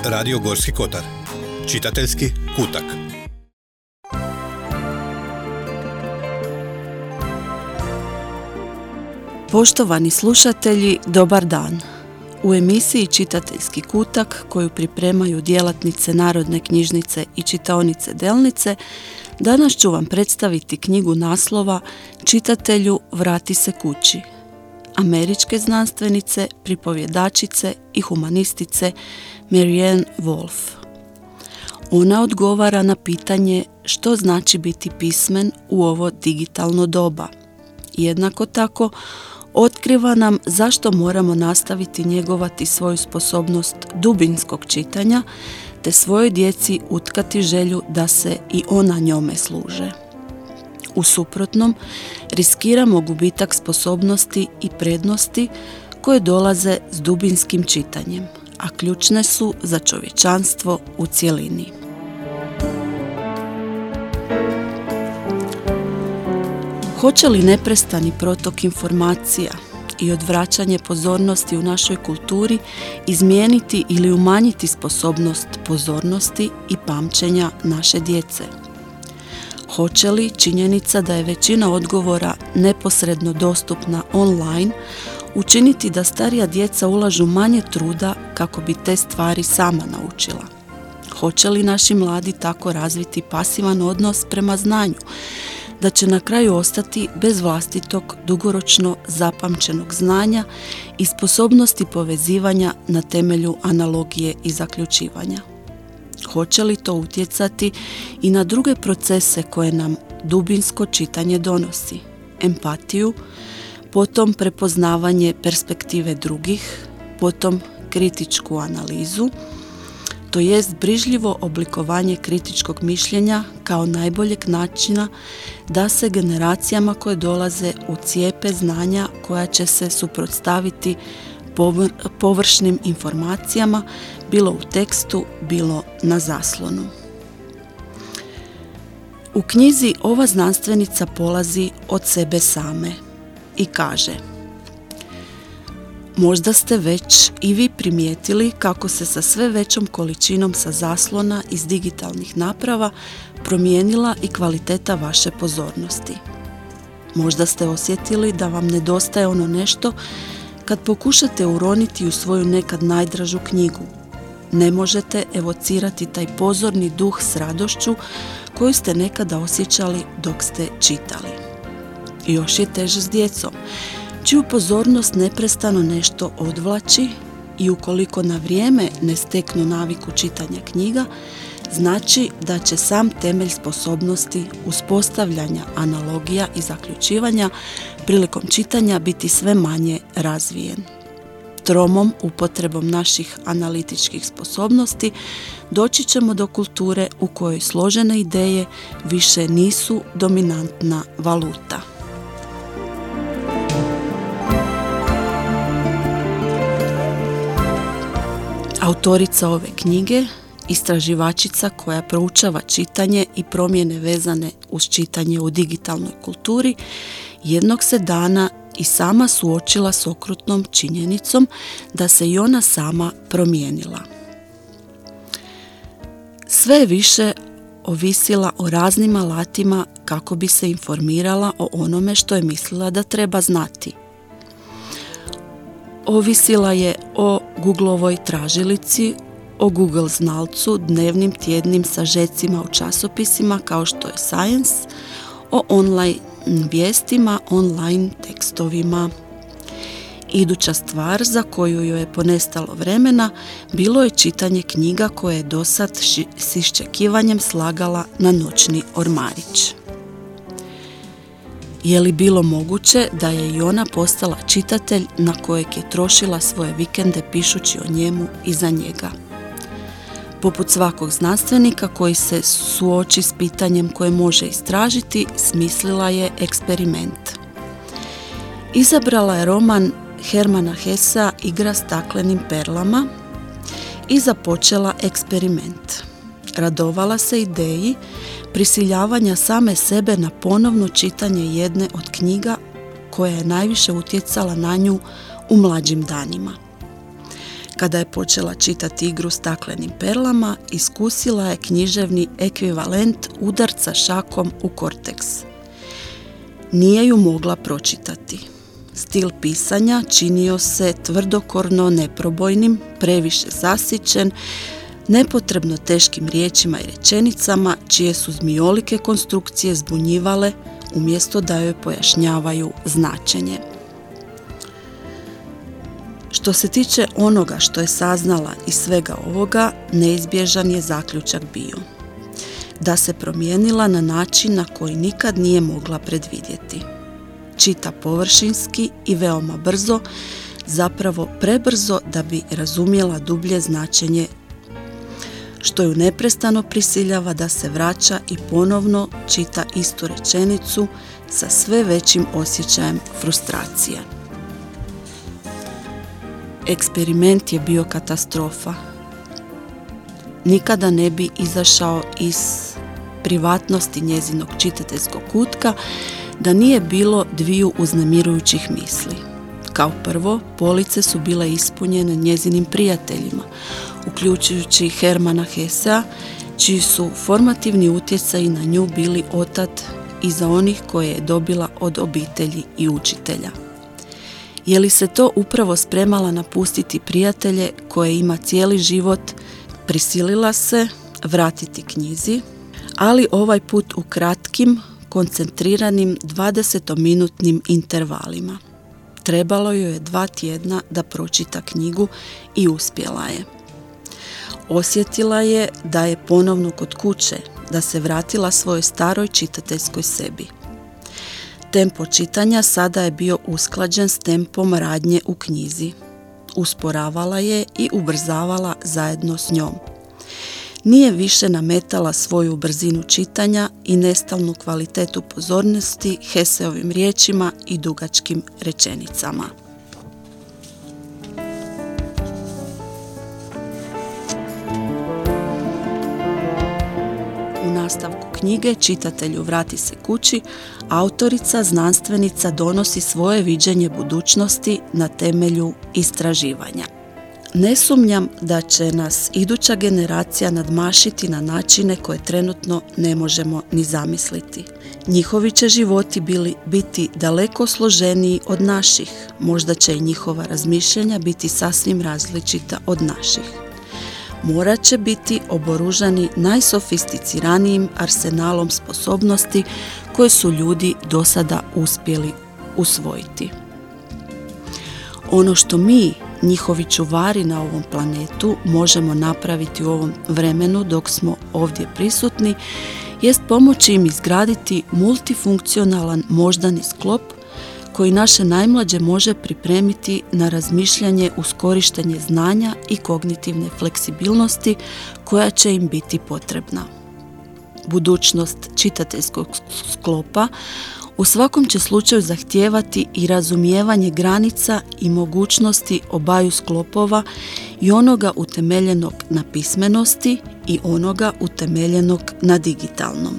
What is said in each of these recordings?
Radio Gorski kotar. Čitateljski kutak. Poštovani slušatelji, dobar dan. U emisiji Čitateljski kutak, koju pripremaju djelatnice Narodne knjižnice i čitaonice Delnice, danas ću vam predstaviti knjigu naslova Čitatelju, vrati se kući, američke pripovjedačice i humanistice Marianne Wolf. Ona odgovara na pitanje što znači biti pismen u ovo digitalno doba. Jednako tako, otkriva nam zašto moramo nastaviti njegovati svoju sposobnost dubinskog čitanja, te svojoj djeci utkati želju da se i ona njome služe. U suprotnom, riskiramo gubitak sposobnosti i prednosti koje dolaze s dubinskim čitanjem, a ključne su za čovječanstvo u cjelini. Hoće li neprestani protok informacija i odvraćanje pozornosti u našoj kulturi izmijeniti ili umanjiti sposobnost pozornosti i pamćenja naše djece? Hoće li činjenica da je većina odgovora neposredno dostupna online učiniti da starija djeca ulažu manje truda kako bi te stvari sama naučila? Hoće li naši mladi tako razviti pasivan odnos prema znanju, da će na kraju ostati bez vlastitog dugoročno zapamćenog znanja i sposobnosti povezivanja na temelju analogije i zaključivanja? Hoće li to utjecati i na druge procese koje nam dubinsko čitanje donosi? Empatiju, potom prepoznavanje perspektive drugih, potom kritičku analizu, to jest brižljivo oblikovanje kritičkog mišljenja kao najboljeg načina da se generacijama koje dolaze ucijepe znanja koja će se suprotstaviti površnim informacijama, bilo u tekstu, bilo na zaslonu. U knjizi ova znanstvenica polazi od sebe same i kaže: možda ste već i vi primijetili kako se sa sve većom količinom sa zaslona iz digitalnih naprava promijenila i kvaliteta vaše pozornosti. Možda ste osjetili da vam nedostaje ono nešto kad pokušate uroniti u svoju nekad najdražu knjigu. Ne možete evocirati taj pozorni duh s radošću koju ste nekada osjećali dok ste čitali. I još je teže s djecom, čiju pozornost neprestano nešto odvlači i ukoliko na vrijeme ne steknu naviku čitanja knjiga, znači da će sam temelj sposobnosti uspostavljanja analogija i zaključivanja prilikom čitanja biti sve manje razvijen. Tromom upotrebom naših analitičkih sposobnosti doći ćemo do kulture u kojoj složene ideje više nisu dominantna valuta. Autorica ove knjige, istraživačica koja proučava čitanje i promjene vezane uz čitanje u digitalnoj kulturi, jednog se dana i sama suočila s okrutnom činjenicom da se i ona sama promijenila. Sve je više ovisila o raznim alatima kako bi se informirala o onome što je mislila da treba znati. Ovisila je o Googlovoj tražilici, o Google znalcu, dnevnim, tjednim sažecima u časopisima kao što je Science, o online vijestima, online tekstovima. Iduća stvar za koju joj je ponestalo vremena bilo je čitanje knjiga koje je dosad s iščekivanjem slagala na noćni ormarić. Je li bilo moguće da je i ona postala čitatelj na kojeg je trošila svoje vikende pišući o njemu i za njega? Poput svakog znanstvenika koji se suoči s pitanjem koje može istražiti, smislila je eksperiment. Izabrala je roman Hermana Hessa Igra staklenim perlama i započela eksperiment. Radovala se ideji prisiljavanja same sebe na ponovno čitanje jedne od knjiga koja je najviše utjecala na nju u mlađim danima. Kada je počela čitati Igru staklenim perlama, iskusila je književni ekvivalent udarca šakom u korteks. Nije ju mogla pročitati. Stil pisanja činio se tvrdokorno neprobojnim, previše zasićen, nepotrebno teškim riječima i rečenicama čije su zmijolike konstrukcije zbunjivale umjesto da joj pojašnjavaju značenje. Što se tiče onoga što je saznala iz svega ovoga, neizbježan je zaključak bio. Da se promijenila na način na koji nikad nije mogla predvidjeti. Čita površinski i veoma brzo, zapravo prebrzo da bi razumjela dublje značenje, što ju neprestano prisiljava da se vraća i ponovno čita istu rečenicu sa sve većim osjećajem frustracije. Eksperiment je bio katastrofa. Nikada ne bi izašao iz privatnosti njezinog čitateljskog kutka da nije bilo dviju uznemirujućih misli. Kao prvo, police su bile ispunjene njezinim prijateljima, uključujući Hermana Hessea, čiji su formativni utjecaji na nju bili otad iza onih koje je dobila od obitelji i učitelja. Je li se to upravo spremala napustiti prijatelje koje ima cijeli život, prisilila se vratiti knjizi, ali ovaj put u kratkim, koncentriranim 20-minutnim intervalima. Trebalo joj je 2 tjedna da pročita knjigu i uspjela je. Osjetila je da je ponovno kod kuće, da se vratila svojoj staroj čitateljskoj sebi. Tempo čitanja sada je bio usklađen s tempom radnje u knjizi. Usporavala je i ubrzavala zajedno s njom. Nije više nametala svoju brzinu čitanja i nestalnu kvalitetu pozornosti Hesseovim riječima i dugačkim rečenicama. U nastavku knjige Čitatelju vrati se kući, autorica, znanstvenica donosi svoje viđenje budućnosti na temelju istraživanja. Ne sumnjam da će nas iduća generacija nadmašiti na načine koje trenutno ne možemo ni zamisliti. Njihovi će životi biti daleko složeniji od naših, možda će i njihova razmišljanja biti sasvim različita od naših. Morat će biti oboružani najsofisticiranijim arsenalom sposobnosti koje su ljudi do sada uspjeli usvojiti. Ono što mi, njihovi čuvari na ovom planetu, možemo napraviti u ovom vremenu dok smo ovdje prisutni, jest pomoći im izgraditi multifunkcionalan moždani sklop koji naše najmlađe može pripremiti na razmišljanje uz korištenje znanja i kognitivne fleksibilnosti koja će im biti potrebna. Budućnost čitateljskog sklopa u svakom će slučaju zahtijevati i razumijevanje granica i mogućnosti obaju sklopova i onoga utemeljenog na pismenosti i onoga utemeljenog na digitalnom.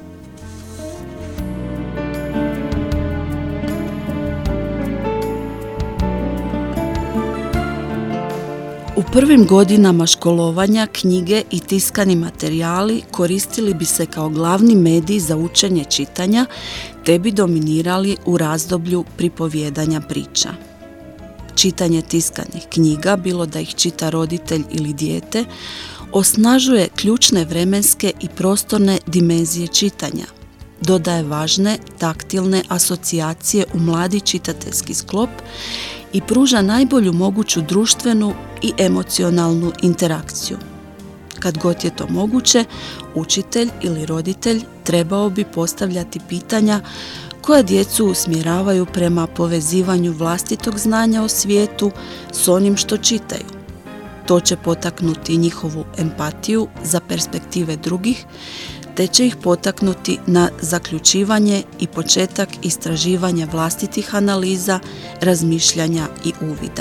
U prvim godinama školovanja knjige i tiskani materijali koristili bi se kao glavni medij za učenje čitanja, te bi dominirali u razdoblju pripovijedanja priča. Čitanje tiskanih knjiga, bilo da ih čita roditelj ili dijete, osnažuje ključne vremenske i prostorne dimenzije čitanja, dodaje važne taktilne asocijacije u mladi čitateljski sklop i pruža najbolju moguću društvenu i emocionalnu interakciju. Kad god je to moguće, učitelj ili roditelj trebao bi postavljati pitanja koja djecu usmjeravaju prema povezivanju vlastitog znanja o svijetu s onim što čitaju. To će potaknuti njihovu empatiju za perspektive drugih, te će ih potaknuti na zaključivanje i početak istraživanja vlastitih analiza, razmišljanja i uvida.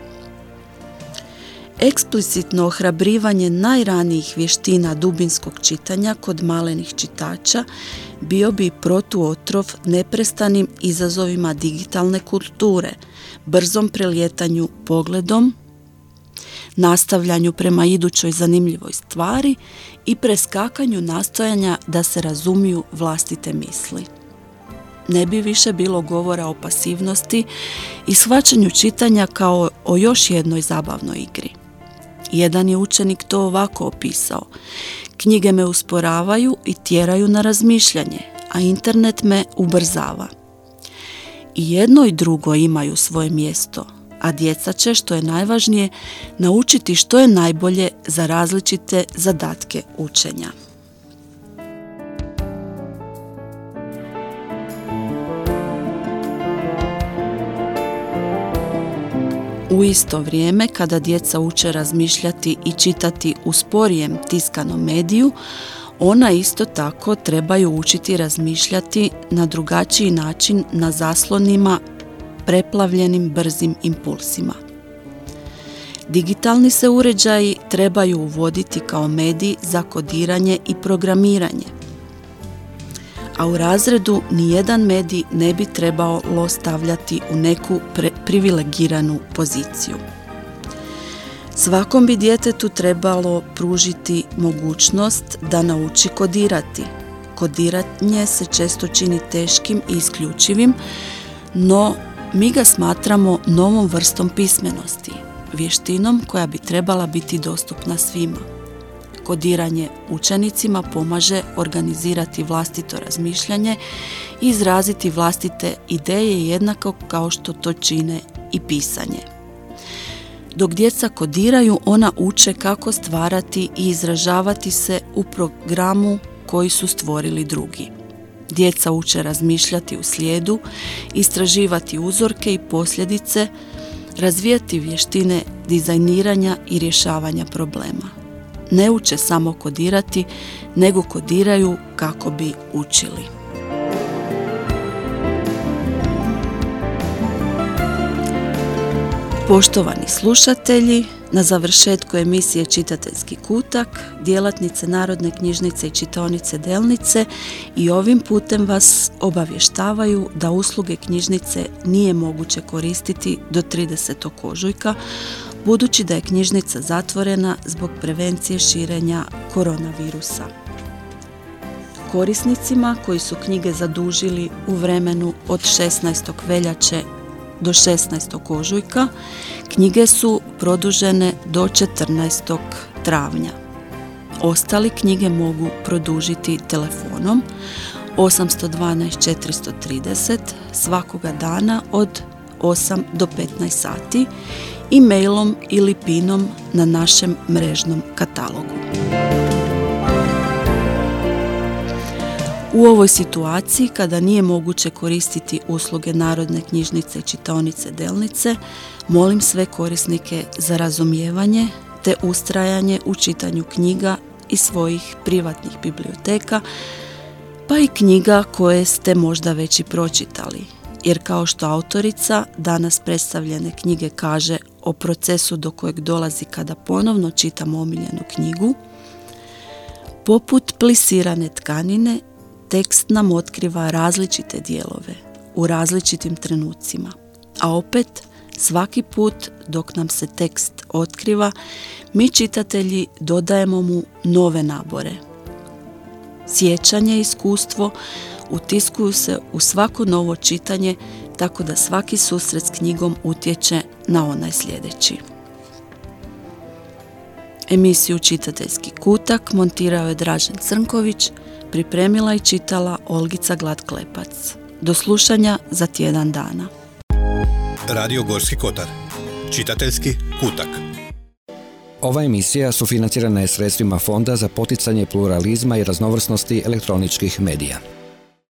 Eksplicitno ohrabrivanje najranijih vještina dubinskog čitanja kod malenih čitača bio bi protuotrov neprestanim izazovima digitalne kulture, brzom prelijetanju pogledom nastavljanju prema idućoj zanimljivoj stvari i preskakanju nastojanja da se razumiju vlastite misli. Ne bi više bilo govora o pasivnosti i shvaćanju čitanja kao o još jednoj zabavnoj igri. Jedan je učenik to ovako opisao: knjige me usporavaju i tjeraju na razmišljanje, a internet me ubrzava. I jedno i drugo imaju svoje mjesto, a djeca će, što je najvažnije, naučiti što je najbolje za različite zadatke učenja. U isto vrijeme, kada djeca uče razmišljati i čitati u sporijem tiskanom mediju, ona isto tako trebaju učiti razmišljati na drugačiji način na zaslonima preplavljenim brzim impulsima. Digitalni se uređaji trebaju uvoditi kao medij za kodiranje i programiranje, a u razredu nijedan medij ne bi trebalo stavljati u neku privilegiranu poziciju. Svakom bi djetetu trebalo pružiti mogućnost da nauči kodirati. Kodiranje se često čini teškim i isključivim, no mi ga smatramo novom vrstom pismenosti, vještinom koja bi trebala biti dostupna svima. Kodiranje učenicima pomaže organizirati vlastito razmišljanje i izraziti vlastite ideje jednako kao što to čine i pisanje. Dok djeca kodiraju, ona uče kako stvarati i izražavati se u programu koji su stvorili drugi. Djeca uče razmišljati u slijedu, istraživati uzorke i posljedice, razvijati vještine dizajniranja i rješavanja problema. Ne uče samo kodirati, nego kodiraju kako bi učili. Poštovani slušatelji, na završetku emisije Čitateljski kutak, djelatnice Narodne knjižnice i čitaonice Delnice i ovim putem vas obavještavaju da usluge knjižnice nije moguće koristiti do 30. ožujka, budući da je knjižnica zatvorena zbog prevencije širenja koronavirusa. Korisnicima koji su knjige zadužili u vremenu od 16. veljače do 16. ožujka, knjige su produžene do 14. travnja. Ostali knjige mogu produžiti telefonom 812 430 svakoga dana od 8 do 15 sati i mailom ili pinom na našem mrežnom katalogu. U ovoj situaciji, kada nije moguće koristiti usluge Narodne knjižnice i čitaonice Delnice, molim sve korisnike za razumijevanje te ustrajanje u čitanju knjiga iz svojih privatnih biblioteka, pa i knjiga koje ste možda već i pročitali. Jer kao što autorica danas predstavljene knjige kaže o procesu do kojeg dolazi kada ponovno čitamo omiljenu knjigu, poput plisirane tkanine, tekst nam otkriva različite dijelove u različitim trenucima, a opet svaki put dok nam se tekst otkriva, mi čitatelji dodajemo mu nove nabore. Sjećanje i iskustvo utiskuju se u svako novo čitanje, tako da svaki susret s knjigom utječe na onaj sljedeći. Emisiju Čitateljski kutak montirao je Dražen Crnković, pripremila i čitala Olgica Glad-Klepac. Do slušanja za tjedan dana. Radio Gorski kotar. Čitateljski kutak. Ova emisija sufinancirana je sredstvima Fonda za poticanje pluralizma i raznovrsnosti elektroničkih medija.